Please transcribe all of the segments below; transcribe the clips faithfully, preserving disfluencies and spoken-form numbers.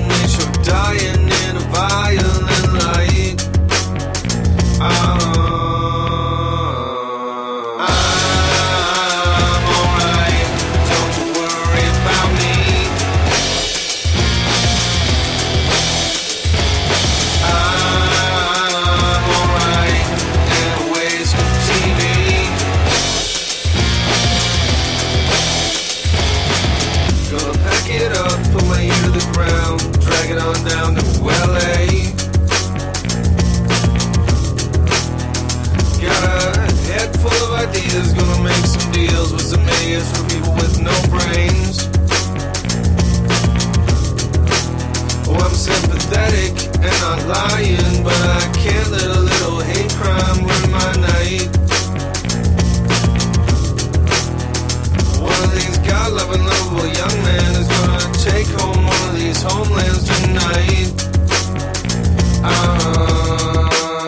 they show dying in a violent light. I'm, I'm alright, don't you worry about me. I'm alright, and a waste of T V. Gonna pack it up, put my ear to the ground, drag it on down to L A. Got a head full of ideas, gonna make some deals with some idiots for people with no brains. Oh, I'm sympathetic and not lying, but I can't let a little hate crime ruin my night. One of these God-loving, lovable young men is gonna take home one of these homelands tonight. Uh,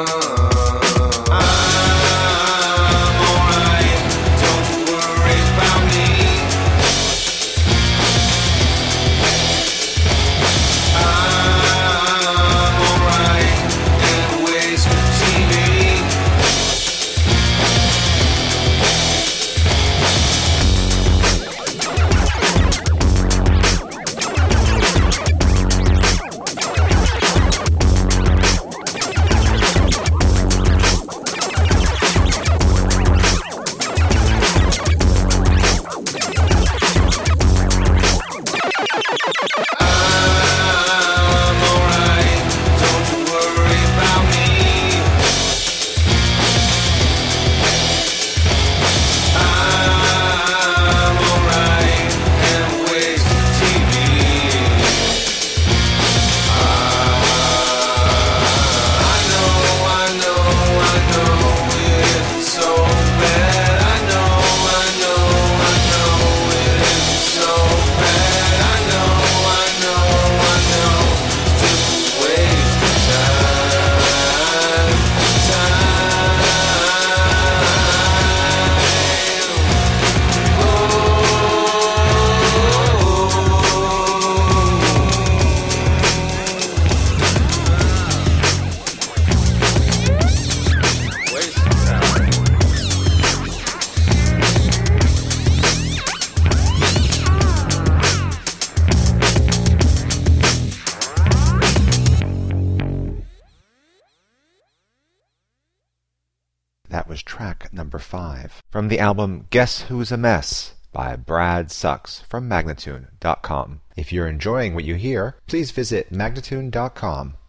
I'm alright, don't you worry about me. I'm alright, and a waste of T V. I'm alright, don't you worry about me. I'm alright, and a waste of T V. I know, I know, I know it's so bad. I know, I know, I know it's so bad. I know, I know, I know it's just a waste of time, time. Waste of time. That was track number five from the album Guess Who's a Mess by Brad Sucks from Magnatune dot com. If you're enjoying what you hear, please visit Magnatune dot com